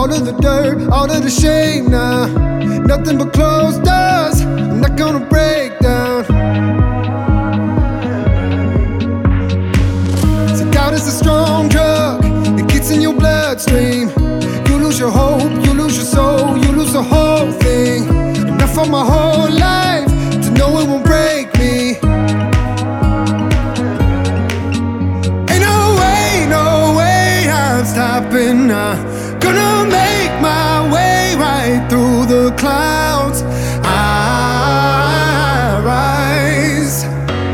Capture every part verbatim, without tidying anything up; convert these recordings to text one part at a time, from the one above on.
all of the dirt, all of the shame now. Nothing but closed doors, I'm not gonna break down. See, doubt is a strong drug, it gets in your bloodstream. You lose your hope, you lose your soul, you lose the whole thing. Enough of my whole life to know it won't break me. Ain't no way, no way I'm stopping now. Gonna make my way right through the clouds. I rise,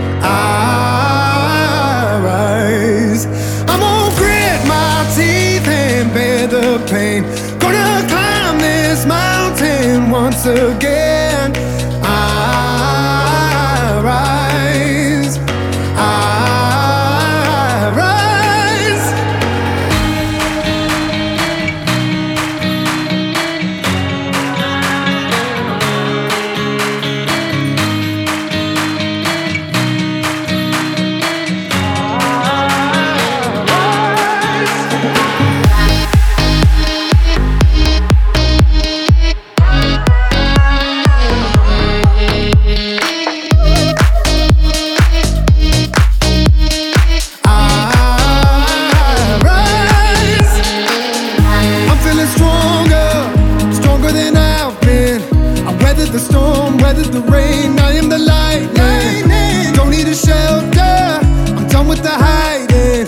I rise. I'm gonna grit my teeth and bear the pain. Gonna climb this mountain once again. I rise, I rise. The storm, weather the rain, I am the lightning. Don't need a shelter, I'm done with the hiding.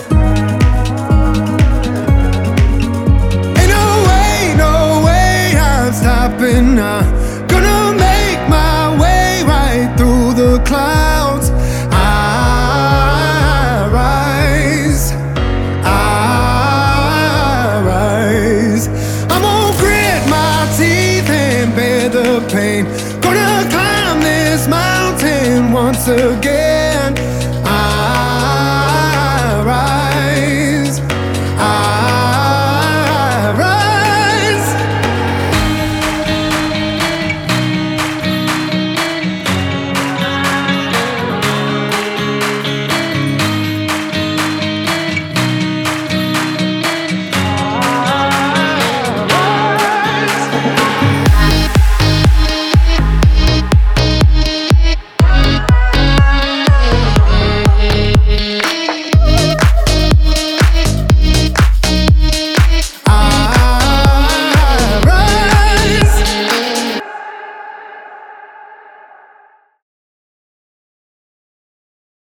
Ain't no way, no way I'm stopping now. Gonna make my way right through the clouds. I rise, I rise. I'm gonna grit my teeth and bear the pain. Gonna climb this mountain once again.